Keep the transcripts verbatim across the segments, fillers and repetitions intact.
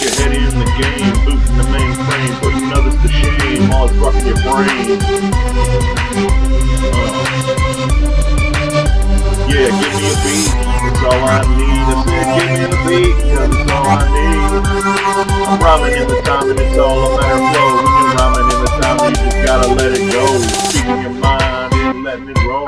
your head in the game, booting the mainframe, putting others to shame, all it's rocking your brain. Uh, yeah, give me a beat, it's all I need. I said give me a beat, cause it's all I need. I'm rhyming in the time and it's all a matter of flow. When you're rhyming in the time, you just gotta let it go. Speaking your mind and letting it roll.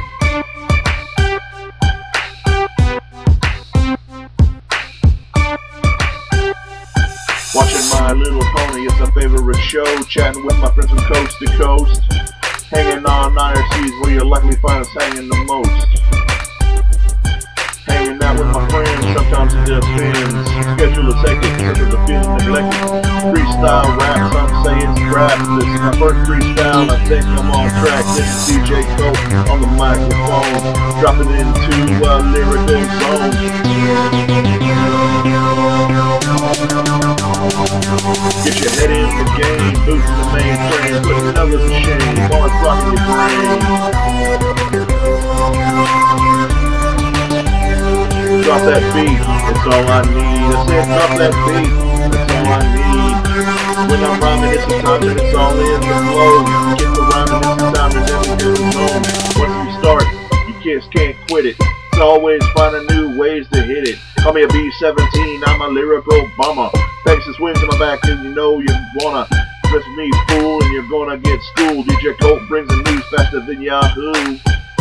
Watching My Little Pony, it's a favorite show. Chatting with my friends from coast to coast. Hanging on I R Cs where you'll likely find us hanging the most. Hanging out with my friends, sometimes it just spins. Schedule is hectic, because of feeling neglected. Freestyle rap, some say it's rap. This is my first freestyle, I think I'm on track. This is D J Cope on the microphone, dropping into a lyrical zone. Get your head in the game, boosting the mainframe, putting others to shame, while it's rocking your brain. Drop that beat, it's all I need. I said drop that beat, it's all I need. When I'm rhyming, it's a time and it's all in the flow. Get the rhyming, it's a time and then we do the zone. Once we start, you kids can't quit it. It's always finding new ways to hit it. Call me a B seventeen, I'm a lyrical bummer. Pegasus wings in my back, cause you know you wanna dress me, fool, and you're gonna get schooled. D J Cope brings the news faster than Yahoo.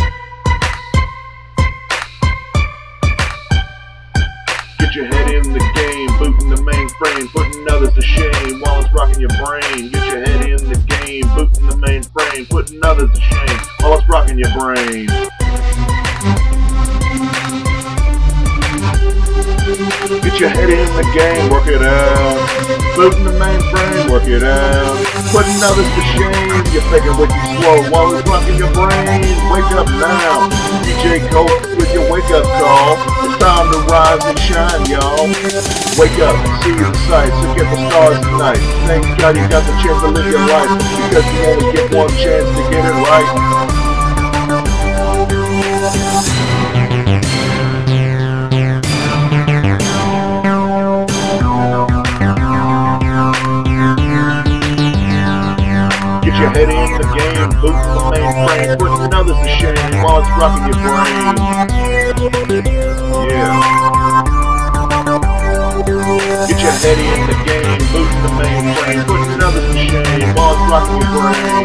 Get your head in the game, booting the mainframe, putting others to shame, while it's rocking your brain. Get your head in the game, booting the mainframe, putting others to shame, while it's rocking your brain. Get your head in the game, work it out. Booting the mainframe, work it out. Putting others to shame, you're thinking way too slow while it's rocking your brain. Wake up now, D J Cope with your wake up call. It's time to rise and shine, y'all. Wake up, see the sights, look at the stars tonight. Thank God you got the chance to live your life, because you only get one chance to get it right. Get your head in the game, booting the mainframe, putting others to shame, while it's rocking your brain. Yeah. Get your head in the game, booting the mainframe, putting others to shame, while it's rocking your brain.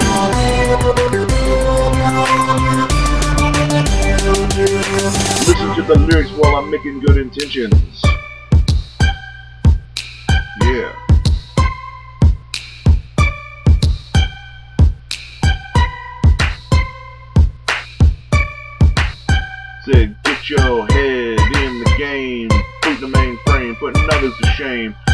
Listen to the lyrics while I'm making good intentions. Yeah. Said, get your head in the game, boot the mainframe, putting others to shame,